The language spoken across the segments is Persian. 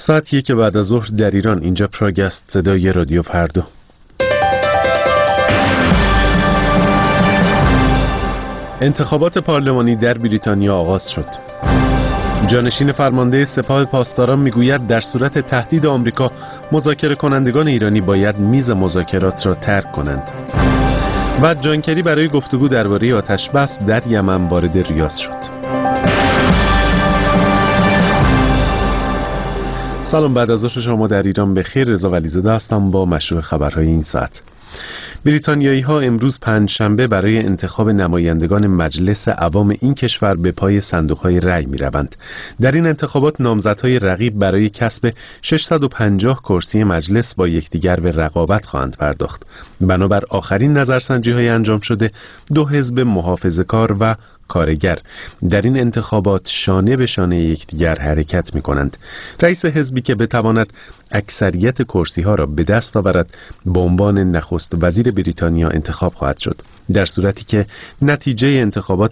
ساعت 1 بعد از ظهر در ایران. اینجا پراگ است، صدای رادیو فردا. انتخابات پارلمانی در بریتانیا آغاز شد. جانشین فرمانده سپاه پاسداران میگوید در صورت تهدید آمریکا مذاکره کنندگان ایرانی باید میز مذاکرات را ترک کنند. و جان کری برای گفتگو درباره آتش بس در یمن وارد ریاض شد. سلام، بعد از ظهر شما در ایران بخیر. رضا ولیزاده هستم با مشروع خبرهای این ساعت. بریتانیایی ها امروز پنجشنبه برای انتخاب نمایندگان مجلس عوام این کشور به پای صندوق های رأی می روند. در این انتخابات نامزدهای رقیب برای کسب 650 کرسی مجلس با یکدیگر به رقابت خواهند پرداخت. بنابر آخرین نظرسنجی های انجام شده، دو حزب محافظه‌کار و کارگر در این انتخابات شانه به شانه یکدیگر حرکت می کنند. رئیس حزبی که بتواند اکثریت کرسی ها را به دست آورد به عنوان نخست وزیر بریتانیا انتخاب خواهد شد. در صورتی که نتیجه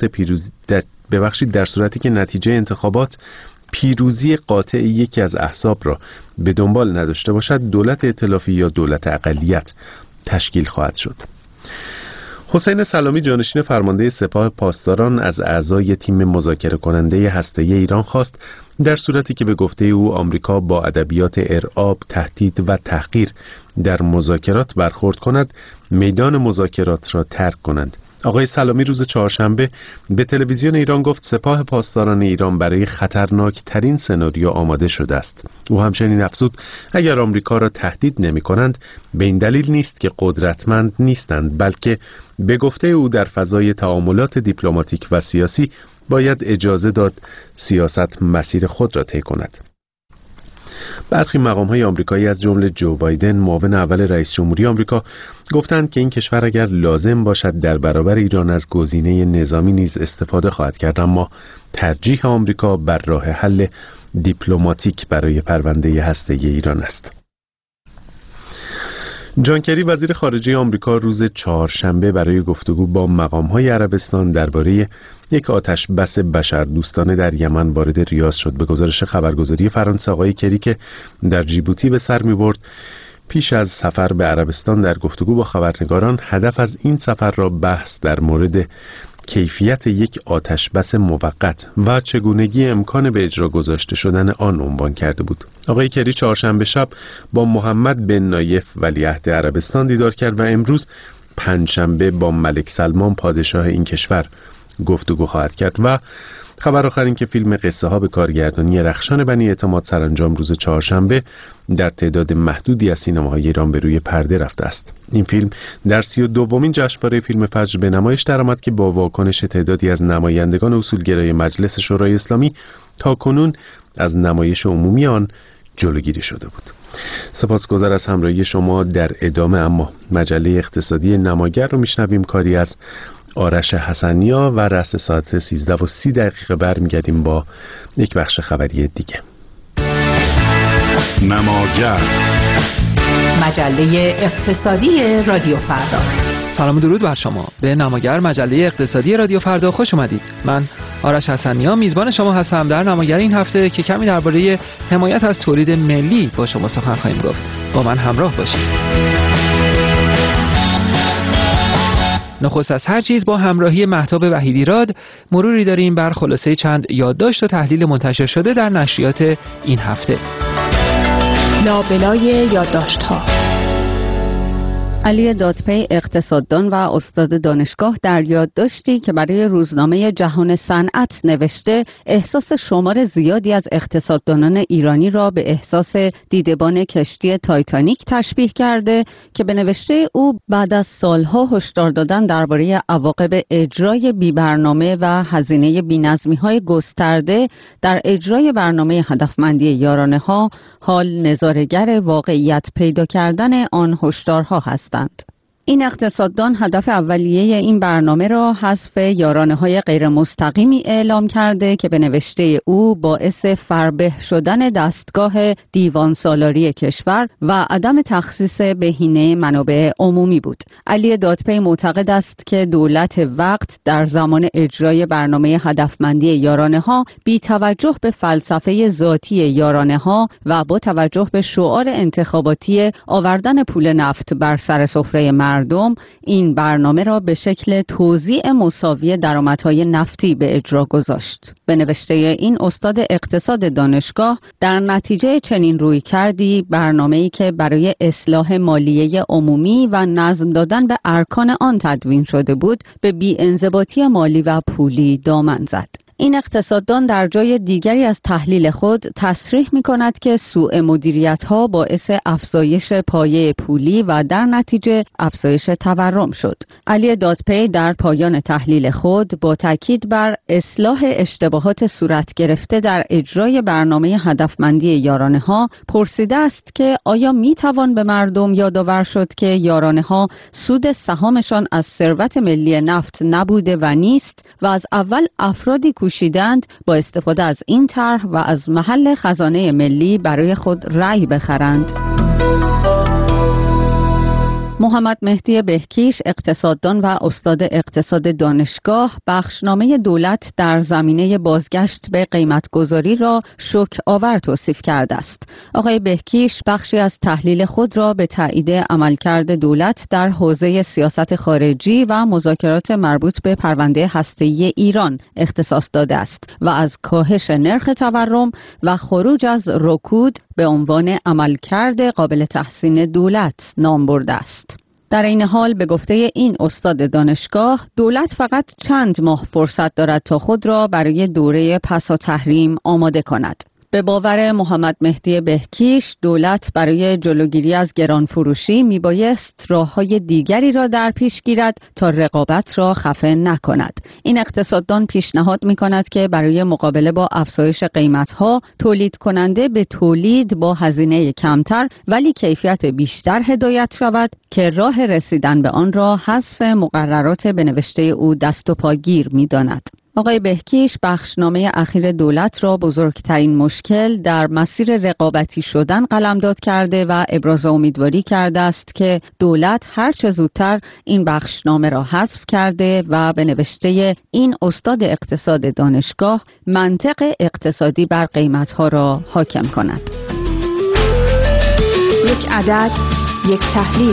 انتخابات پیروزی قاطع یکی از احزاب را به دنبال نداشته باشد، دولت ائتلافی یا دولت اقلیت تشکیل خواهد شد. حسین سلامی جانشین فرمانده سپاه پاسداران از اعضای تیم مذاکره کننده هسته‌ای ایران خواست در صورتی که به گفته او آمریکا با ادبیات ارعاب، تهدید و تحقیر در مذاکرات برخورد کند، میدان مذاکرات را ترک کنند. آقای سلامی روز چهارشنبه به تلویزیون ایران گفت سپاه پاسداران ایران برای خطرناک ترین سناریو آماده شده است. او همچنین افزود اگر آمریکا را تهدید نمی کنند به این دلیل نیست که قدرتمند نیستند، بلکه به گفته او در فضای تعاملات دیپلماتیک و سیاسی باید اجازه داد سیاست مسیر خود را طی کند. برخی مقام‌های آمریکایی از جمله جو بایدن معاون اول رئیس جمهوری آمریکا گفتند که این کشور اگر لازم باشد در برابر ایران از گزینه نظامی نیز استفاده خواهد کرد، اما ترجیح آمریکا بر راه حل دیپلماتیک برای پرونده هسته‌ای ایران است. جان کری وزیر خارجه آمریکا روز چهارشنبه برای گفتگو با مقام‌های عربستان درباره یک آتش بس بشردوستانه در یمن وارد ریاض شد. به گزارش خبرگزاری فرانسه، آقای کری که در جیبوتی به سر می‌برد پیش از سفر به عربستان در گفتگو با خبرنگاران هدف از این سفر را بحث در مورد کیفیت یک آتش بس موقت و چگونگی امکان به اجرا گذاشته شدن آن عنوان کرده بود. آقای کری چهارشنبه شب با محمد بن نایف ولیعهد عربستان دیدار کرد و امروز پنجشنبه با ملک سلمان پادشاه این کشور گفتگو خواهد کرد. و خبر آخر این که فیلم قصه ها به کارگردانی رخشان بنی اعتماد سرانجام روز چهارشنبه در تعداد محدودی از سینماهای ایران به روی پرده رفته است. این فیلم در 32مین جشنواره فیلم فجر به نمایش درآمد که با واکنش تعدادی از نمایندگان اصولگرای مجلس شورای اسلامی تاکنون از نمایش عمومی آن جلوگیری شده بود. سپاسگزار از همراهی شما. در ادامه اما مجله اقتصادی نماگر رو میشنویم، کاری از آرش حسنیا و رأس ساعت 13:30 برمیگردیم با یک بخش خبری دیگه. نماگر، مجله اقتصادی رادیو فردا. سلام و درود بر شما. به نماگر، مجله اقتصادی رادیو فردا خوش اومدید. من آرش حسنیا میزبان شما هستم در نماگر این هفته که کمی درباره حمایت از تولید ملی با شما سخن خواهیم گفت. با من همراه باشید. نخست از هر چیز با همراهی مهتاب وحیدیراد مروری داریم بر خلاصه چند یادداشت و تحلیل منتشر شده در نشریات این هفته. لابلای یادداشت‌ها. علی دادپی اقتصاددان و استاد دانشگاه در یادداشتی که برای روزنامه جهان صنعت نوشته، احساس شمار زیادی از اقتصاددانان ایرانی را به احساس دیدبان کشتی تایتانیک تشبیه کرده که به نوشته او بعد از سالها هشدار دادن درباره عواقب اجرای بی‌برنامه و هزینه بی‌نظمی‌های گسترده در اجرای برنامه هدفمندی یارانه‌ها، حال نظاره‌گر واقعیت پیدا کردن آن هشدارها هستند. این اقتصاددان هدف اولیه این برنامه را حذف یارانه‌های غیر مستقیمی اعلام کرده که به نوشته او باعث فربه شدن دستگاه دیوان سالاری کشور و عدم تخصیص بهینه منابع عمومی بود. علی دادپی معتقد است که دولت وقت در زمان اجرای برنامه هدفمندی یارانه‌ها بی توجه به فلسفه ذاتی یارانه‌ها و با توجه به شعار انتخاباتی آوردن پول نفت بر سر سفره مردم این برنامه را به شکل توزیع مساوی درآمدهای نفتی به اجرا گذاشت. به نوشته این استاد اقتصاد دانشگاه، در نتیجه چنین رویکردی برنامه‌ای که برای اصلاح مالیه عمومی و نظم دادن به ارکان آن تدوین شده بود به بی‌انضباطی مالی و پولی دامن زد. این اقتصاددان در جای دیگری از تحلیل خود تصریح می‌کند که سوء مدیریت‌ها باعث افزایش پایه پولی و در نتیجه افزایش تورم شد. علی دادپی در پایان تحلیل خود با تاکید بر اصلاح اشتباهات صورت گرفته در اجرای برنامه هدفمندی یارانه‌ها پرسیده است که آیا می‌توان به مردم یادآور شد که یارانه‌ها سود سهامشان از ثروت ملی نفت نبوده و نیست و از اول افرادی کوشیدند با استفاده از این طرح و از محل خزانه ملی برای خود رأی بخرند. محمد مهدی بهکیش، اقتصاددان و استاد اقتصاد دانشگاه، بخشنامه دولت در زمینه بازگشت به قیمتگذاری را شوک آور توصیف کرده است. آقای بهکیش بخشی از تحلیل خود را به تایید عملکرد دولت در حوزه سیاست خارجی و مذاکرات مربوط به پرونده هسته‌ای ایران اختصاص داده است و از کاهش نرخ تورم و خروج از رکود به عنوان عملکرد قابل تحسین دولت نام برده است. در این حال به گفته این استاد دانشگاه، دولت فقط چند ماه فرصت دارد تا خود را برای دوره پسا تحریم آماده کند. به باور محمد مهدی بهکیش، دولت برای جلوگیری از گرانفروشی میبایست راه‌های دیگری را در پیش گیرد تا رقابت را خفه نکند. این اقتصاددان پیشنهاد می‌کند که برای مقابله با افزایش قیمت‌ها، تولید کننده به تولید با هزینه کمتر ولی کیفیت بیشتر هدایت شود که راه رسیدن به آن را حذف مقررات به نوشته او دست و پاگیر می‌داند. آقای بهکیش بخشنامه اخیر دولت را بزرگترین مشکل در مسیر رقابتی شدن قلمداد کرده و ابراز امیدواری کرده است که دولت هر چه زودتر این بخشنامه را حذف کرده و به نوشته این استاد اقتصاد دانشگاه منطق اقتصادی بر قیمتها را حاکم کند. یک عدد، یک تحلیل.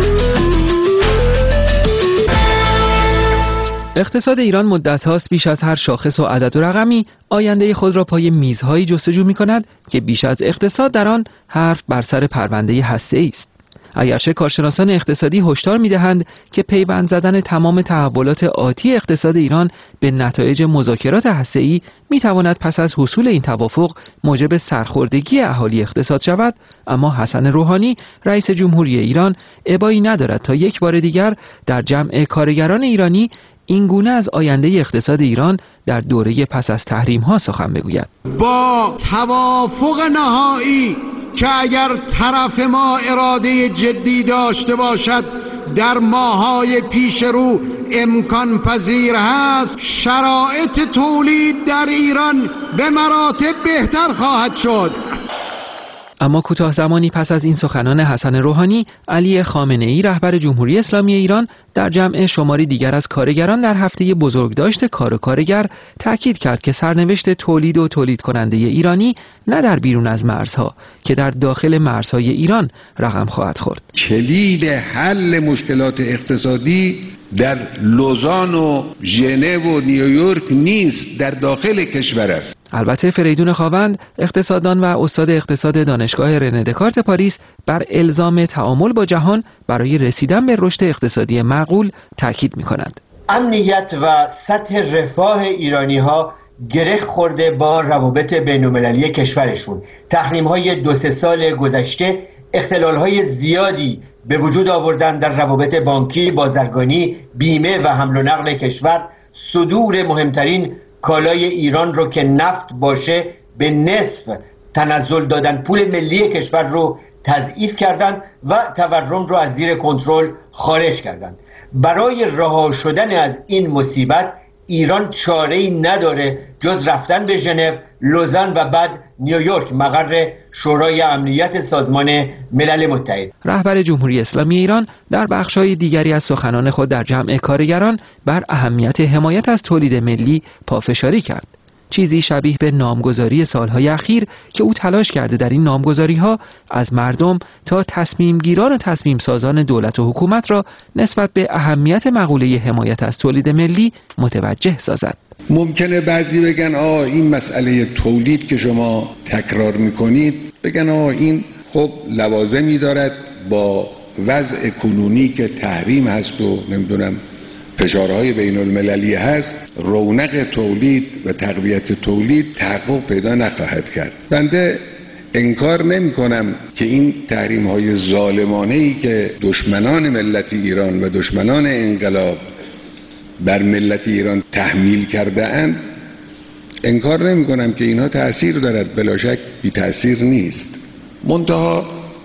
اقتصاد ایران مدت هاست بیش از هر شاخص و عدد و رقمی آینده خود را پای میزهایی جستجو می کند که بیش از اقتصاد در آن حرف بر سر پرونده هسته‌ای است. اگرچه کارشناسان اقتصادی هشدار می‌دهند که پیوند زدن تمام تحولات آتی اقتصاد ایران به نتایج مذاکرات هسته‌ای می‌تواند پس از حصول این توافق موجب سرخوردگی اهالی اقتصاد شود، اما حسن روحانی رئیس جمهوری ایران ابایی ندارد تا یک بار دیگر در جمع کارگران ایرانی این گونه از آینده اقتصاد ایران در دوره پس از تحریم ها سخن بگوید. با توافق نهایی که اگر طرف ما اراده جدی داشته باشد در ماهای پیش رو امکان پذیر هست، شرایط تولید در ایران به مراتب بهتر خواهد شد. اما کوتاه زمانی پس از این سخنان حسن روحانی، علی خامنه‌ای رهبر جمهوری اسلامی ایران در جمع شماری دیگر از کارگران در هفته بزرگداشت کار و کارگر تاکید کرد که سرنوشت تولید و تولید کننده ایرانی نه در بیرون از مرزها که در داخل مرزهای ایران رقم خواهد خورد. کلید حل مشکلات اقتصادی در لوزان و ژنو و نیویورک نیست، در داخل کشور است. البته فریدون خاوند، اقتصاددان و استاد اقتصاد دانشگاه رنه دکارت پاریس، بر الزام تعامل با جهان برای رسیدن به رشد اقتصادی معقول تاکید می‌کند. امنیت و سطح رفاه ایرانی‌ها گره خورده با روابط بین‌المللی کشورشون. تحریم‌های 2-3 سال گذشته اختلال‌های زیادی به وجود آوردن در روابط بانکی، بازرگانی، بیمه و حمل و نقل کشور. صدور مهمترین کالای ایران رو که نفت باشه به نصف تنزل دادن، پول ملی کشور رو تضعیف کردند و تورم را از زیر کنترل خارج کردند. برای رها شدن از این مصیبت ایران چاره‌ای نداره جز رفتن به ژنو، لوزان و بعد نیویورک مقر شورای امنیت سازمان ملل متحد. رهبر جمهوری اسلامی ایران در بخش‌های دیگری از سخنان خود در جمع کارگران بر اهمیت حمایت از تولید ملی پافشاری کرد. چیزی شبیه به نامگذاری سالهای اخیر که او تلاش کرده در این نامگذاری‌ها از مردم تا تصمیم گیران و تصمیم سازان دولت و حکومت را نسبت به اهمیت مقوله حمایت از تولید ملی متوجه سازد. ممکنه بعضی بگن این مسئله تولید که شما تکرار میکنید، بگن این خب لوازمی دارد با وضع کنونی که تحریم هست و نمیدونم فشارهای بین المللی هست، رونق تولید و تقویت تولید تحقق پیدا نخواهد کرد. بنده انکار نمی کنم که این تحریم های ظالمانه‌ای که دشمنان ملت ایران و دشمنان انقلاب بر ملت ایران تحمیل کرده اند، انکار نمی کنم که اینها تأثیر دارد، بلا شک بی تأثیر نیست. منتها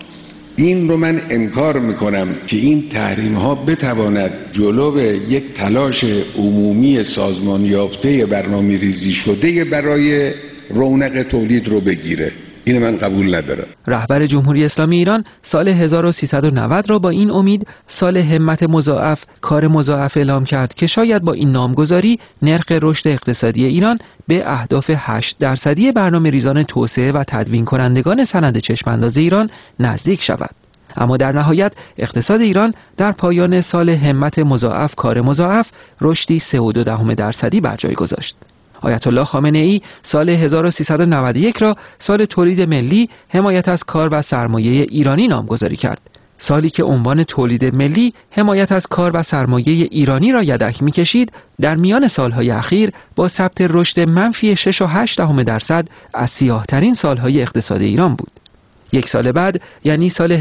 این رو من انکار میکنم که این تحریم ها بتواند جلو یک تلاش عمومی سازمان یافته برنامه ریزی شده برای رونق تولید رو بگیره. این من قبول ندارم. رهبر جمهوری اسلامی ایران سال 1390 را با این امید سال همت مضاعف، کار مضاعف اعلام کرد که شاید با این نامگذاری نرخ رشد اقتصادی ایران به اهداف 8% برنامه ریزان توسعه و تدوین کنندگان سند چشمانداز ایران نزدیک شود. اما در نهایت اقتصاد ایران در پایان سال همت مضاعف، کار مضاعف رشدی 3.2% بر جای گذاشت. آیت الله خامنه ای سال 1391 را سال تولید ملی، حمایت از کار و سرمایه ایرانی نامگذاری کرد. سالی که عنوان تولید ملی، حمایت از کار و سرمایه ایرانی را یدک می‌کشید، در میان سالهای اخیر با ثبت رشد منفی 6.8% از سیاه‌ترین سالهای اقتصاد ایران بود. یک سال بعد یعنی سال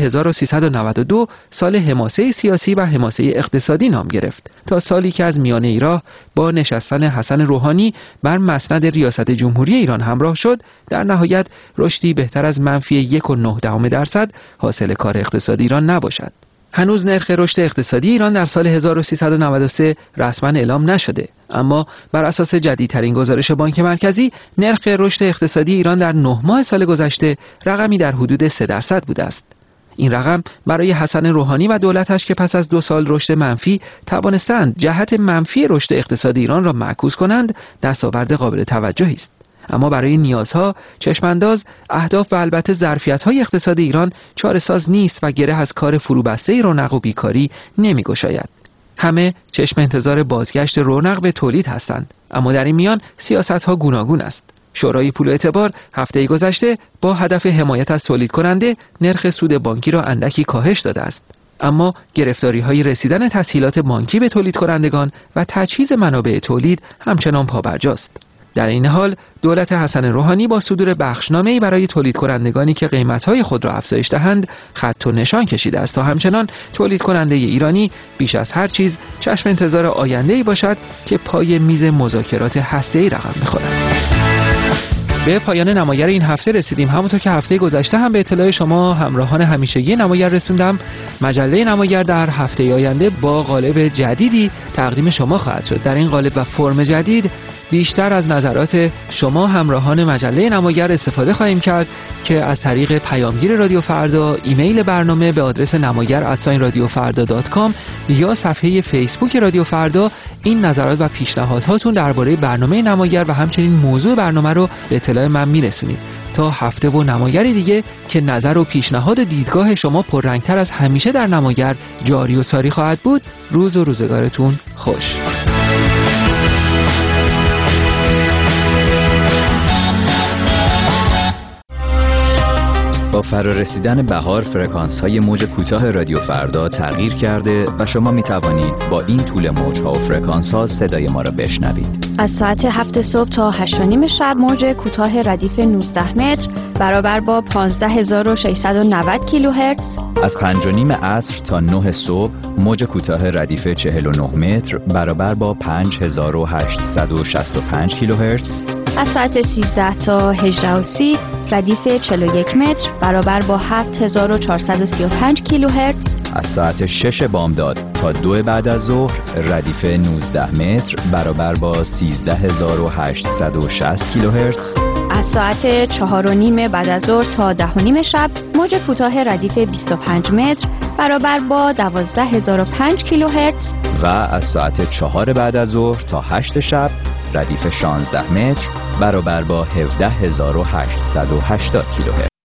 1392 سال حماسه سیاسی و حماسه اقتصادی نام گرفت تا سالی که از میانه راه با نشستن حسن روحانی بر مسند ریاست جمهوری ایران همراه شد، در نهایت رشدی بهتر از منفی 1.9% حاصل کار اقتصادی ایران نباشد. هنوز نرخ رشد اقتصادی ایران در سال 1393 رسما اعلام نشده، اما بر اساس جدیدترین گزارش بانک مرکزی نرخ رشد اقتصادی ایران در 9 ماه سال گذشته رقمی در حدود 3% بوده است. این رقم برای حسن روحانی و دولتش که پس از 2 سال رشد منفی توانستند جهت منفی رشد اقتصادی ایران را معکوس کنند، دستاورد قابل توجهی است. اما برای نیازها، چشمانداز، اهداف و البته ظرفیت‌های اقتصاد ایران چاره‌ساز نیست و گره از کار فروبسته رونق و بیکاری نمی‌گشاید. همه چشم انتظار بازگشت رونق به تولید هستند، اما در این میان سیاست‌ها گوناگون است. شورای پول و اعتبار هفته گذشته با هدف حمایت از تولید کننده نرخ سود بانکی را اندکی کاهش داده است. اما گرفتاری‌های رسیدن تسهیلات بانکی به تولید کنندگان و تجهیز منابع تولید همچنان پابرجاست. در این حال دولت حسن روحانی با صدور بخشنامه‌ای برای تولید کنندگانی که قیمت‌های خود را افزایش دهند خط و نشان کشیده است تا همچنان تولید کننده ایرانی بیش از هر چیز چشم انتظار آینده‌ای باشد که پای میز مذاکرات هسته‌ای رقم بخورد. به پایان نمایر این هفته رسیدیم. همونطور که هفته گذشته هم به اطلاع شما همراهان همیشگی نمایر رسوندم، مجله نمایر در هفته آینده با قالب جدیدی تقدیم شما خواهد شد. در این قالب و فرم جدید بیشتر از نظرات شما همراهان مجله نمایر استفاده خواهیم کرد که از طریق پیامگیر رادیو فردا، ایمیل برنامه به آدرس namagar@radiofarda.com یا صفحه فیسبوک رادیو فردا این نظرات و پیشنهادهاتون درباره برنامه نمایر و همچنین موضوع برنامه رو به اطلاع من میرسونید. تا هفته و نمایری دیگه که نظر و پیشنهاد و دیدگاه شما پررنگتر از همیشه در نمایر جاری و ساری خواهد بود. روز و روزگارتون خوش. با فرارسیدن بهار فرکانس‌های موج کوتاه رادیو فردا تغییر کرده و شما می توانید با این طول موج‌ها و فرکانس‌ها صدای ما را بشنوید. از ساعت 7 صبح تا 8:30 شب موج کوتاه ردیف 19 متر برابر با 15690 کیلوهرتز. از 5:30 عصر تا 9 صبح موج کوتاه ردیف 49 متر برابر با 5865 کیلوهرتز. از ساعت 13 تا 18:30 ردیف 41 متر برابر با 7435 کیلوهرتز. از ساعت 6 بامداد تا 2 بعد از ظهر ردیف 19 متر برابر با 13860 کیلوهرتز. از ساعت 4:30 بعد از ظهر تا 10:30 شب موج کوتاه ردیف 25 متر برابر با 12005 کیلوهرتز. و از ساعت 4 بعد از ظهر تا 8 شب ردیف 16 متر برابر با 17880 کیلوهرتز.